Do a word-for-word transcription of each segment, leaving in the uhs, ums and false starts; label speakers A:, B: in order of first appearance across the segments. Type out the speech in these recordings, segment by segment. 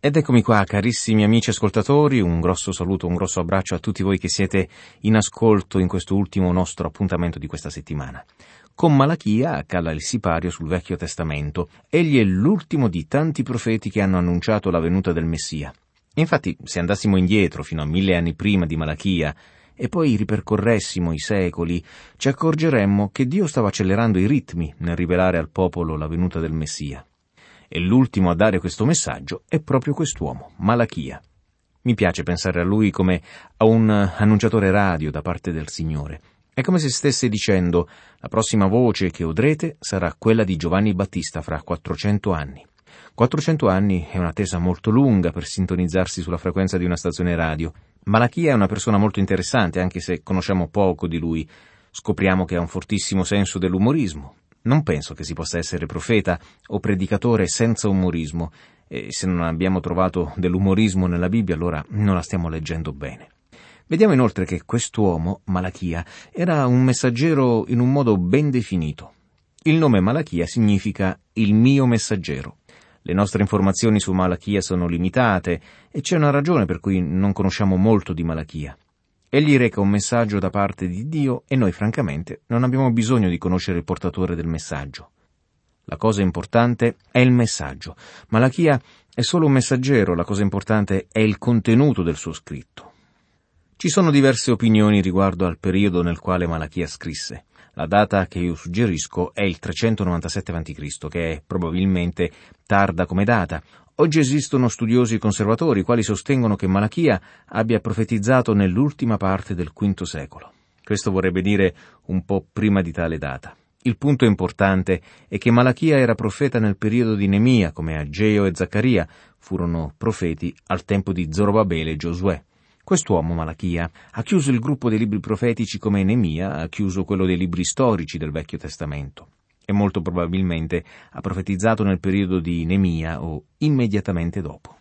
A: Ed eccomi qua, carissimi amici ascoltatori, un grosso saluto, un grosso abbraccio a tutti voi che siete in ascolto in questo ultimo nostro appuntamento di questa settimana. Con Malachia cala il sipario sul Vecchio Testamento. Egli è l'ultimo di tanti profeti che hanno annunciato la venuta del Messia. Infatti, se andassimo indietro fino a mille anni prima di Malachia e poi ripercorressimo i secoli, ci accorgeremmo che Dio stava accelerando i ritmi nel rivelare al popolo la venuta del Messia. E l'ultimo a dare questo messaggio è proprio quest'uomo, Malachia. Mi piace pensare a lui come a un annunciatore radio da parte del Signore. È come se stesse dicendo: la prossima voce che udrete sarà quella di Giovanni Battista fra quattrocento anni. quattrocento anni è un'attesa molto lunga per sintonizzarsi sulla frequenza di una stazione radio. Malachia è una persona molto interessante, anche se conosciamo poco di lui. Scopriamo che ha un fortissimo senso dell'umorismo. Non penso che si possa essere profeta o predicatore senza umorismo, e se non abbiamo trovato dell'umorismo nella Bibbia, allora non la stiamo leggendo bene. Vediamo inoltre che quest'uomo, Malachia, era un messaggero in un modo ben definito. Il nome Malachia significa il mio messaggero. Le nostre informazioni su Malachia sono limitate e c'è una ragione per cui non conosciamo molto di Malachia. Egli reca un messaggio da parte di Dio e noi francamente non abbiamo bisogno di conoscere il portatore del messaggio. La cosa importante è il messaggio. Malachia è solo un messaggero, la cosa importante è il contenuto del suo scritto. Ci sono diverse opinioni riguardo al periodo nel quale Malachia scrisse. La data che io suggerisco è il trecentonovantasette avanti Cristo, che è probabilmente tarda come data. Oggi esistono studiosi conservatori quali sostengono che Malachia abbia profetizzato nell'ultima parte del quinto secolo. Questo vorrebbe dire un po' prima di tale data. Il punto importante è che Malachia era profeta nel periodo di Nemia, come Ageo e Zaccaria furono profeti al tempo di Zorobabele e Giosuè. Quest'uomo, Malachia, ha chiuso il gruppo dei libri profetici come Nemia ha chiuso quello dei libri storici del Vecchio Testamento. E molto probabilmente ha profetizzato nel periodo di Nemia o immediatamente dopo.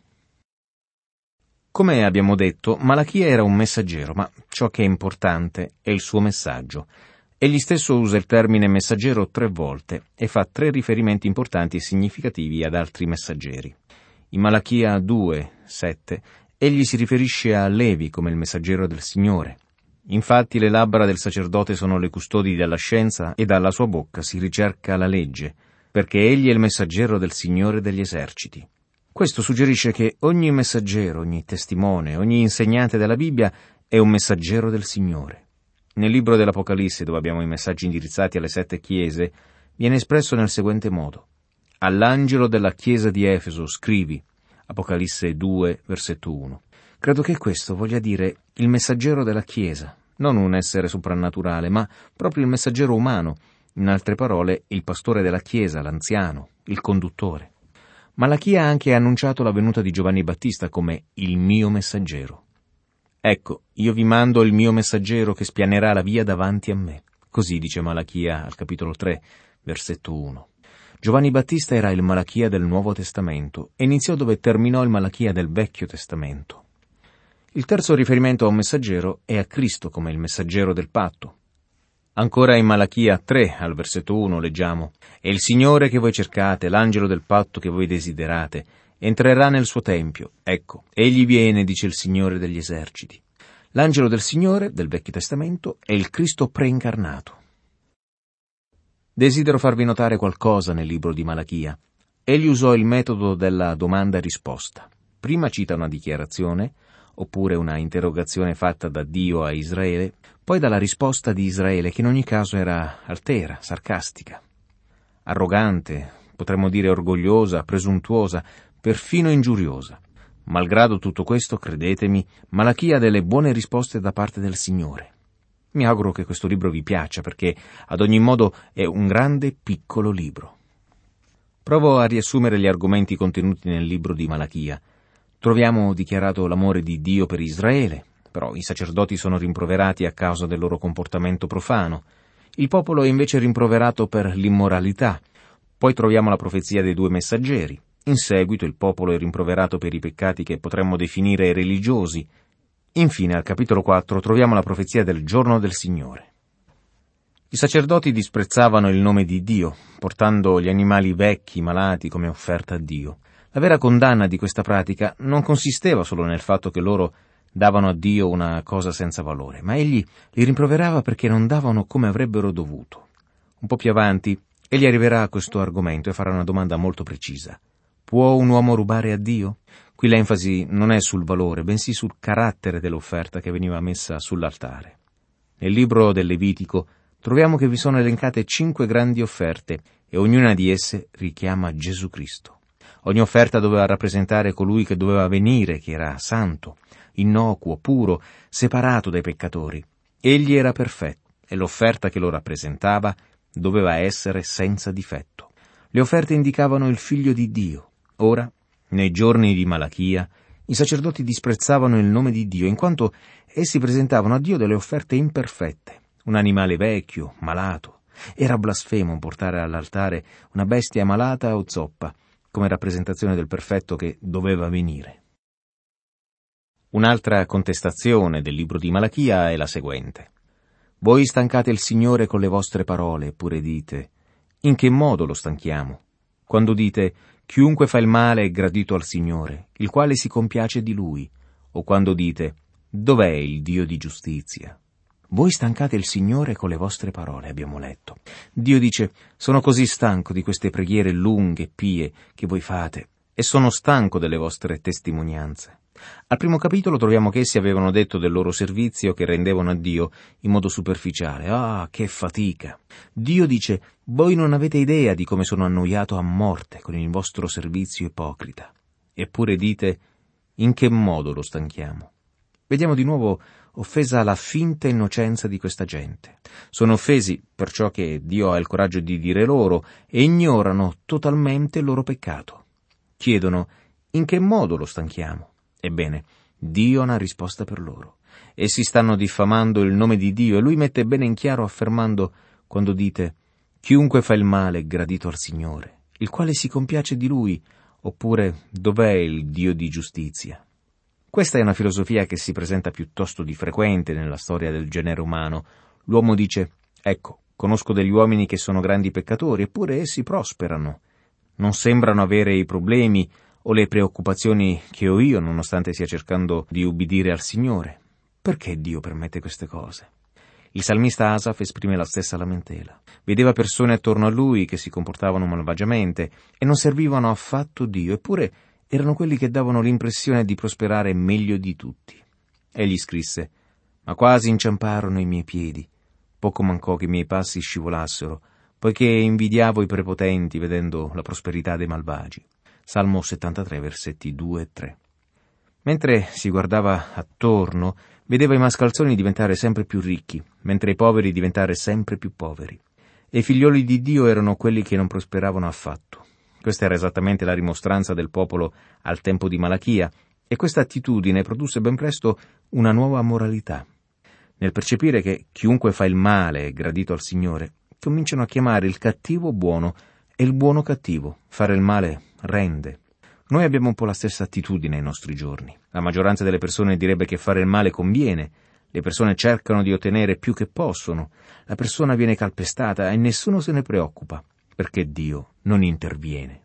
A: Come abbiamo detto, Malachia era un messaggero, ma ciò che è importante è il suo messaggio. Egli stesso usa il termine messaggero tre volte e fa tre riferimenti importanti e significativi ad altri messaggeri. In Malachia due, sette, egli si riferisce a Levi come il messaggero del Signore. Infatti le labbra del sacerdote sono le custodi della scienza e dalla sua bocca si ricerca la legge, perché egli è il messaggero del Signore degli eserciti. Questo suggerisce che ogni messaggero, ogni testimone, ogni insegnante della Bibbia è un messaggero del Signore. Nel libro dell'Apocalisse, dove abbiamo i messaggi indirizzati alle sette chiese, viene espresso nel seguente modo: all'angelo della chiesa di Efeso scrivi, Apocalisse due, versetto uno. Credo che questo voglia dire il messaggero della Chiesa, non un essere soprannaturale, ma proprio il messaggero umano, in altre parole, il pastore della Chiesa, l'anziano, il conduttore. Malachia ha anche annunciato la venuta di Giovanni Battista come il mio messaggero. Ecco, io vi mando il mio messaggero che spianerà la via davanti a me. Così dice Malachia al capitolo tre, versetto uno. Giovanni Battista era il Malachia del Nuovo Testamento e iniziò dove terminò il Malachia del Vecchio Testamento. Il terzo riferimento a un messaggero è a Cristo come il messaggero del patto. Ancora in Malachia tre, al versetto uno, leggiamo: «È il Signore che voi cercate, l'angelo del patto che voi desiderate. Entrerà nel suo tempio. Ecco, egli viene, dice il Signore degli eserciti». L'angelo del Signore, del Vecchio Testamento, è il Cristo preincarnato. Desidero farvi notare qualcosa nel libro di Malachia. Egli usò il metodo della domanda e risposta. Prima cita una dichiarazione, oppure una interrogazione fatta da Dio a Israele, poi dalla risposta di Israele, che in ogni caso era altera, sarcastica, arrogante, potremmo dire orgogliosa, presuntuosa, perfino ingiuriosa. Malgrado tutto questo, credetemi, Malachia ha delle buone risposte da parte del Signore. Mi auguro che questo libro vi piaccia, perché ad ogni modo è un grande piccolo libro. Provo a riassumere gli argomenti contenuti nel libro di Malachia. Troviamo dichiarato l'amore di Dio per Israele, però i sacerdoti sono rimproverati a causa del loro comportamento profano. Il popolo è invece rimproverato per l'immoralità. Poi troviamo la profezia dei due messaggeri. In seguito il popolo è rimproverato per i peccati che potremmo definire religiosi. Infine, al capitolo quattro, troviamo la profezia del giorno del Signore. I sacerdoti disprezzavano il nome di Dio, portando gli animali vecchi, malati, come offerta a Dio. La vera condanna di questa pratica non consisteva solo nel fatto che loro davano a Dio una cosa senza valore, ma egli li rimproverava perché non davano come avrebbero dovuto. Un po' più avanti, egli arriverà a questo argomento e farà una domanda molto precisa. Può un uomo rubare a Dio? Qui l'enfasi non è sul valore, bensì sul carattere dell'offerta che veniva messa sull'altare. Nel libro del Levitico troviamo che vi sono elencate cinque grandi offerte e ognuna di esse richiama Gesù Cristo. Ogni offerta doveva rappresentare colui che doveva venire, che era santo, innocuo, puro, separato dai peccatori. Egli era perfetto e l'offerta che lo rappresentava doveva essere senza difetto. Le offerte indicavano il Figlio di Dio. Ora, nei giorni di Malachia, i sacerdoti disprezzavano il nome di Dio, in quanto essi presentavano a Dio delle offerte imperfette, un animale vecchio, malato. Era blasfemo portare all'altare una bestia malata o zoppa, come rappresentazione del perfetto che doveva venire. Un'altra contestazione del libro di Malachia è la seguente. Voi stancate il Signore con le vostre parole, eppure dite, in che modo lo stanchiamo? Quando dite, chiunque fa il male è gradito al Signore, il quale si compiace di Lui, o quando dite, dov'è il Dio di giustizia? Voi stancate il Signore con le vostre parole, abbiamo letto. Dio dice, sono così stanco di queste preghiere lunghe e pie che voi fate, e sono stanco delle vostre testimonianze. Al primo capitolo troviamo che essi avevano detto del loro servizio che rendevano a Dio in modo superficiale. Ah, che fatica! Dio dice, voi non avete idea di come sono annoiato a morte con il vostro servizio ipocrita. Eppure dite, in che modo lo stanchiamo? Vediamo di nuovo offesa la finta innocenza di questa gente. Sono offesi per ciò che Dio ha il coraggio di dire loro e ignorano totalmente il loro peccato. Chiedono, in che modo lo stanchiamo? Ebbene, Dio ha una risposta per loro. Essi stanno diffamando il nome di Dio e Lui mette bene in chiaro affermando, quando dite, chiunque fa il male è gradito al Signore, il quale si compiace di Lui, oppure dov'è il Dio di giustizia? Questa è una filosofia che si presenta piuttosto di frequente nella storia del genere umano. L'uomo dice, ecco, conosco degli uomini che sono grandi peccatori, eppure essi prosperano. Non sembrano avere i problemi o le preoccupazioni che ho io, nonostante stia cercando di ubbidire al Signore. Perché Dio permette queste cose? Il salmista Asaf esprime la stessa lamentela. Vedeva persone attorno a lui che si comportavano malvagiamente e non servivano affatto Dio, eppure erano quelli che davano l'impressione di prosperare meglio di tutti. Egli scrisse, ma quasi inciamparono i miei piedi. Poco mancò che i miei passi scivolassero, poiché invidiavo i prepotenti vedendo la prosperità dei malvagi. Salmo settantatré, versetti due e tre. Mentre si guardava attorno, vedeva i mascalzoni diventare sempre più ricchi, mentre i poveri diventare sempre più poveri. E i figlioli di Dio erano quelli che non prosperavano affatto. Questa era esattamente la rimostranza del popolo al tempo di Malachia, e questa attitudine produsse ben presto una nuova moralità. Nel percepire che chiunque fa il male è gradito al Signore, cominciano a chiamare il cattivo buono e il buono cattivo. Fare il male rende. Noi abbiamo un po' la stessa attitudine ai nostri giorni. La maggioranza delle persone direbbe che fare il male conviene. Le persone cercano di ottenere più che possono. La persona viene calpestata e nessuno se ne preoccupa, perché Dio non interviene.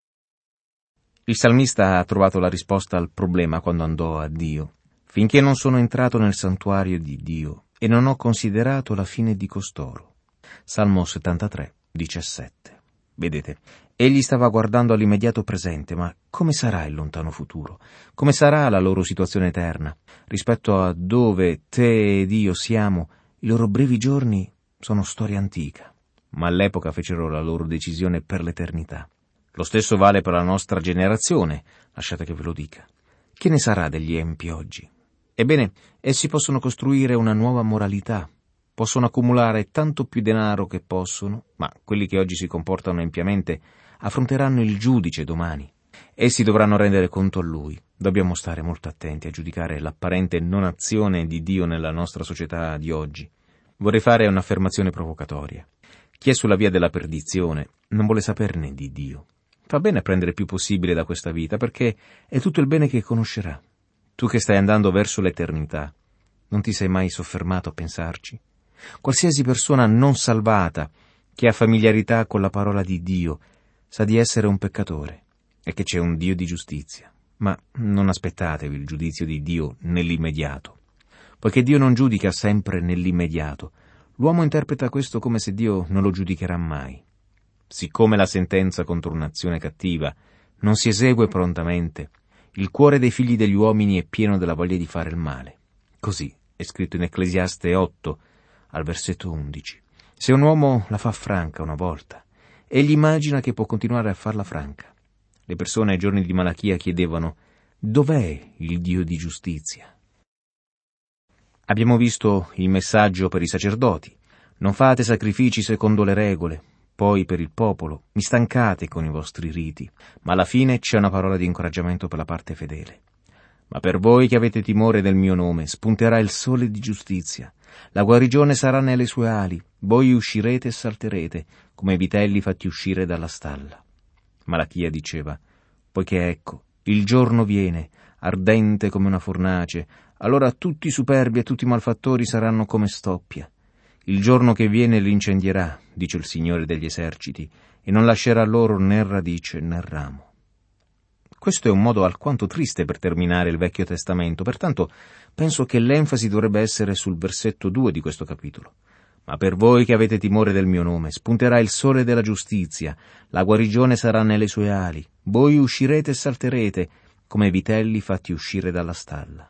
A: Il salmista ha trovato la risposta al problema quando andò a Dio. Finché non sono entrato nel santuario di Dio e non ho considerato la fine di costoro. Salmo settantatré, diciassette. Vedete, egli stava guardando all'immediato presente, ma come sarà il lontano futuro? Come sarà la loro situazione eterna? Rispetto a dove te ed io siamo, i loro brevi giorni sono storia antica, ma all'epoca fecero la loro decisione per l'eternità. Lo stesso vale per la nostra generazione, lasciate che ve lo dica. Che ne sarà degli empi oggi? Ebbene, essi possono costruire una nuova moralità, possono accumulare tanto più denaro che possono, ma quelli che oggi si comportano empiamente affronteranno il giudice domani. Essi dovranno rendere conto a lui. Dobbiamo stare molto attenti a giudicare l'apparente non azione di Dio nella nostra società di oggi. Vorrei fare un'affermazione provocatoria. Chi è sulla via della perdizione non vuole saperne di Dio. Fa bene a prendere più possibile da questa vita, perché è tutto il bene che conoscerà. Tu che stai andando verso l'eternità, non ti sei mai soffermato a pensarci? Qualsiasi persona non salvata, che ha familiarità con la parola di Dio, sa di essere un peccatore. è che c'è un Dio di giustizia, ma non aspettatevi il giudizio di Dio nell'immediato. Poiché Dio non giudica sempre nell'immediato, l'uomo interpreta questo come se Dio non lo giudicherà mai. Siccome la sentenza contro un'azione cattiva non si esegue prontamente, il cuore dei figli degli uomini è pieno della voglia di fare il male. Così è scritto in Ecclesiaste otto, al versetto undici. Se un uomo la fa franca una volta, egli immagina che può continuare a farla franca. Le persone ai giorni di Malachia chiedevano: dov'è il Dio di giustizia? Abbiamo visto il messaggio per i sacerdoti: non fate sacrifici secondo le regole. Poi per il popolo: mi stancate con i vostri riti. Ma alla fine c'è una parola di incoraggiamento per la parte fedele. Ma per voi che avete timore del mio nome, spunterà il sole di giustizia. La guarigione sarà nelle sue ali. Voi uscirete e salterete, come vitelli fatti uscire dalla stalla. Malachia diceva: poiché ecco, il giorno viene, ardente come una fornace, allora tutti i superbi e tutti i malfattori saranno come stoppia. Il giorno che viene li incendierà, dice il Signore degli eserciti, e non lascerà loro né radice né ramo. Questo è un modo alquanto triste per terminare il Vecchio Testamento, pertanto penso che l'enfasi dovrebbe essere sul versetto due di questo capitolo. Ma per voi che avete timore del mio nome, spunterà il sole della giustizia, la guarigione sarà nelle sue ali, voi uscirete e salterete, come vitelli fatti uscire dalla stalla.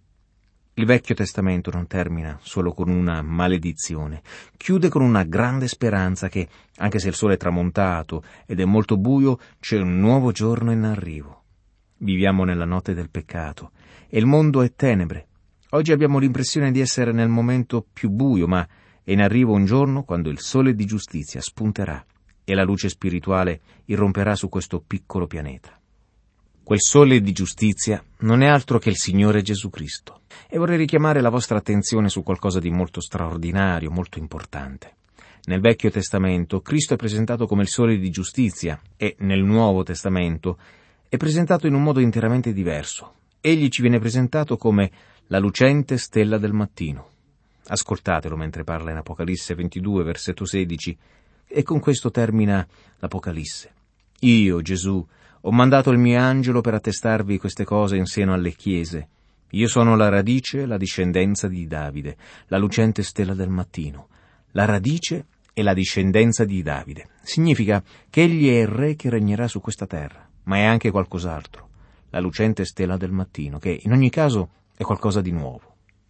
A: Il Vecchio Testamento non termina solo con una maledizione, chiude con una grande speranza che, anche se il sole è tramontato ed è molto buio, c'è un nuovo giorno in arrivo. Viviamo nella notte del peccato e il mondo è tenebre. Oggi abbiamo l'impressione di essere nel momento più buio, ma è in arrivo un giorno quando il sole di giustizia spunterà e la luce spirituale irromperà su questo piccolo pianeta. Quel sole di giustizia non è altro che il Signore Gesù Cristo. E vorrei richiamare la vostra attenzione su qualcosa di molto straordinario, molto importante. Nel Vecchio Testamento Cristo è presentato come il sole di giustizia e nel Nuovo Testamento è presentato in un modo interamente diverso. Egli ci viene presentato come la lucente stella del mattino. Ascoltatelo mentre parla in Apocalisse ventidue, versetto sedici, e con questo termina l'Apocalisse. Io, Gesù, ho mandato il mio angelo per attestarvi queste cose in seno alle chiese. Io sono la radice e la discendenza di Davide, la lucente stella del mattino. La radice e la discendenza di Davide. Significa che egli è il re che regnerà su questa terra, ma è anche qualcos'altro. La lucente stella del mattino, che in ogni caso è qualcosa di nuovo.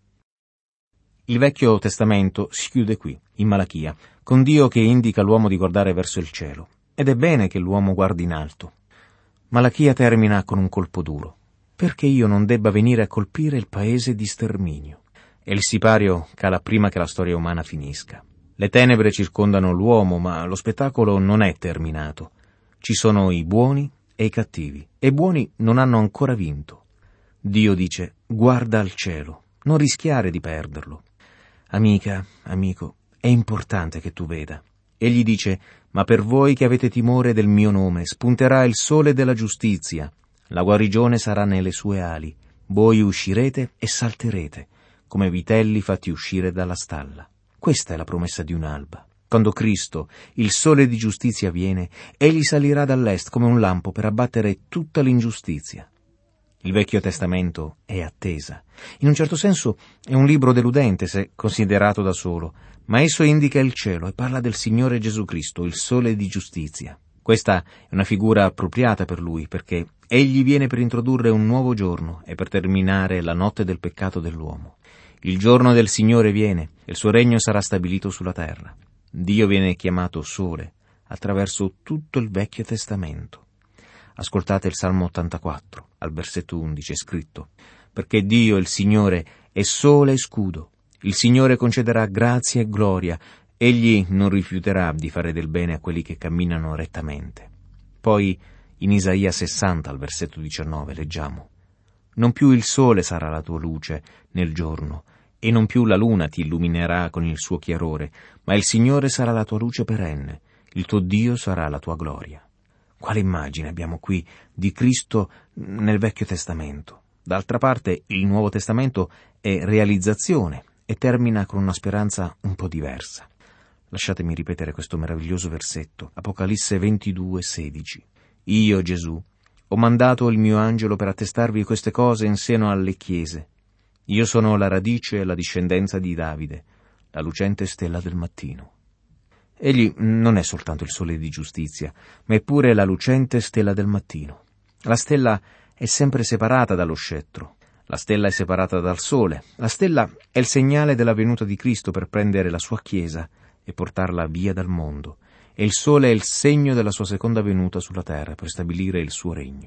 A: Il Vecchio Testamento si chiude qui, in Malachia, con Dio che indica all'uomo di guardare verso il cielo. Ed è bene che l'uomo guardi in alto. Malachia termina con un colpo duro. Perché io non debba venire a colpire il paese di sterminio? E il sipario cala prima che la storia umana finisca. Le tenebre circondano l'uomo, ma lo spettacolo non è terminato. Ci sono i buoni e i cattivi, e i buoni non hanno ancora vinto. Dio dice: guarda al cielo, non rischiare di perderlo. Amica, amico, è importante che tu veda. Egli dice: ma per voi che avete timore del mio nome, spunterà il sole della giustizia, la guarigione sarà nelle sue ali, voi uscirete e salterete, come vitelli fatti uscire dalla stalla. Questa è la promessa di un'alba. Quando Cristo, il sole di giustizia, viene, egli salirà dall'est come un lampo per abbattere tutta l'ingiustizia. Il Vecchio Testamento è attesa. In un certo senso è un libro deludente se considerato da solo, ma esso indica il cielo e parla del Signore Gesù Cristo, il sole di giustizia. Questa è una figura appropriata per lui, perché egli viene per introdurre un nuovo giorno e per terminare la notte del peccato dell'uomo. Il giorno del Signore viene e il suo regno sarà stabilito sulla terra. Dio viene chiamato sole attraverso tutto il Vecchio Testamento. Ascoltate il Salmo ottantaquattro, al versetto undici, è scritto: perché Dio, il Signore, è sole e scudo. Il Signore concederà grazia e gloria. Egli non rifiuterà di fare del bene a quelli che camminano rettamente. Poi, in Isaia sessanta, al versetto diciannove, leggiamo: non più il sole sarà la tua luce nel giorno, e non più la luna ti illuminerà con il suo chiarore, ma il Signore sarà la tua luce perenne, il tuo Dio sarà la tua gloria. Quale immagine abbiamo qui di Cristo nel Vecchio Testamento? D'altra parte, il Nuovo Testamento è realizzazione e termina con una speranza un po' diversa. Lasciatemi ripetere questo meraviglioso versetto, Apocalisse ventidue, sedici. Io, Gesù, Ho mandato il mio angelo per attestarvi queste cose in seno alle chiese. Io sono la radice e la discendenza di Davide, la lucente stella del mattino. Egli non è soltanto il sole di giustizia, ma è pure la lucente stella del mattino. La stella è sempre separata dallo scettro. La stella è separata dal sole. La stella è il segnale della venuta di Cristo per prendere la sua Chiesa e portarla via dal mondo. E il sole è il segno della sua seconda venuta sulla terra per stabilire il suo regno.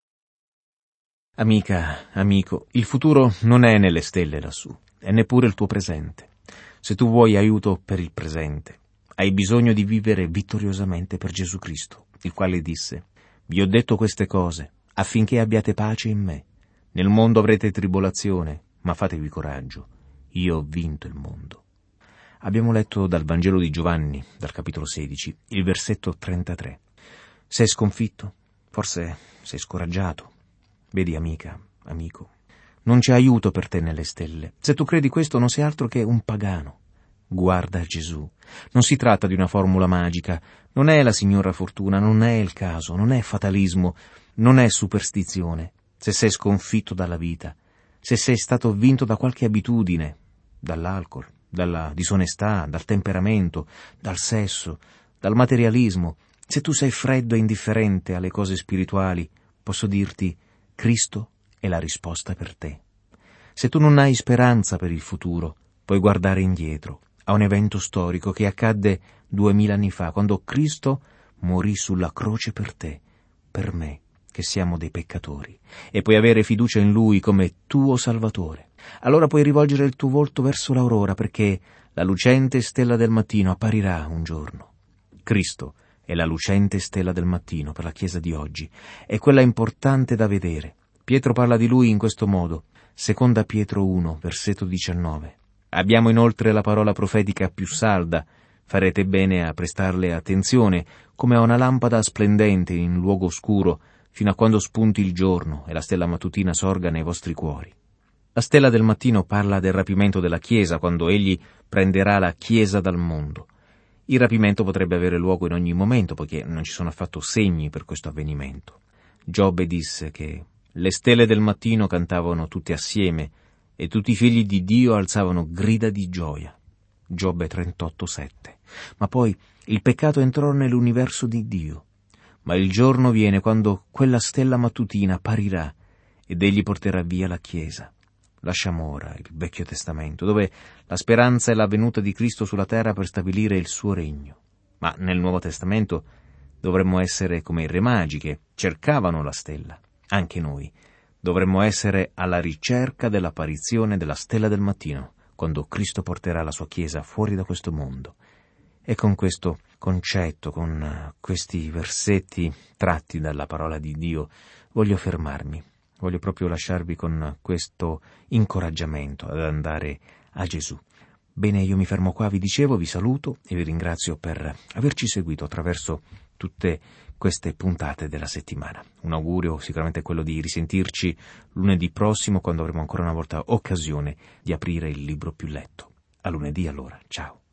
A: Amica, amico, il futuro non è nelle stelle lassù, è neppure il tuo presente. Se tu vuoi aiuto per il presente, hai bisogno di vivere vittoriosamente per Gesù Cristo, il quale disse: «Vi ho detto queste cose affinché abbiate pace in me. Nel mondo avrete tribolazione, ma fatevi coraggio. Io ho vinto il mondo». Abbiamo letto dal Vangelo di Giovanni, dal capitolo sedici, il versetto trentatré. Sei sconfitto? Forse sei scoraggiato? Vedi, amica, amico, non c'è aiuto per te nelle stelle. Se tu credi questo, non sei altro che un pagano. Guarda Gesù. Non si tratta di una formula magica, non è la signora Fortuna, non è il caso, non è fatalismo, non è superstizione. Se sei sconfitto dalla vita, se sei stato vinto da qualche abitudine, dall'alcol, dalla disonestà, dal temperamento, dal sesso, dal materialismo, se tu sei freddo e indifferente alle cose spirituali, posso dirti: Cristo è la risposta per te. Se tu non hai speranza per il futuro, puoi guardare indietro a un evento storico che accadde duemila anni fa, quando Cristo morì sulla croce per te, per me, che siamo dei peccatori, e puoi avere fiducia in Lui come tuo Salvatore. Allora puoi rivolgere il tuo volto verso l'aurora, perché la lucente stella del mattino apparirà un giorno. Cristo è la lucente stella del mattino per la Chiesa di oggi, è quella importante da vedere. Pietro parla di Lui in questo modo, seconda Pietro uno, versetto diciannove. Abbiamo inoltre la parola profetica più salda, farete bene a prestarle attenzione, come a una lampada splendente in luogo oscuro, fino a quando spunti il giorno e la stella mattutina sorga nei vostri cuori. La stella del mattino parla del rapimento della Chiesa, quando Egli prenderà la Chiesa dal mondo. Il rapimento potrebbe avere luogo in ogni momento, poiché non ci sono affatto segni per questo avvenimento. Giobbe disse che le stelle del mattino cantavano tutte assieme e tutti i figli di Dio alzavano grida di gioia. Giobbe trentotto sette. Ma poi il peccato entrò nell'universo di Dio. Ma il giorno viene quando quella stella mattutina apparirà ed Egli porterà via la Chiesa. Lasciamo ora il Vecchio Testamento, dove la speranza è la venuta di Cristo sulla terra per stabilire il suo regno. Ma nel Nuovo Testamento dovremmo essere come i re magi che cercavano la stella. Anche noi dovremmo essere alla ricerca dell'apparizione della stella del mattino, quando Cristo porterà la sua Chiesa fuori da questo mondo. E con questo concetto, con questi versetti tratti dalla parola di Dio, voglio fermarmi. Voglio proprio lasciarvi con questo incoraggiamento ad andare a Gesù. Bene, io mi fermo qua, vi dicevo, vi saluto e vi ringrazio per averci seguito attraverso tutte queste puntate della settimana. Un augurio sicuramente è quello di risentirci lunedì prossimo, quando avremo ancora una volta occasione di aprire il libro più letto. A lunedì allora, ciao.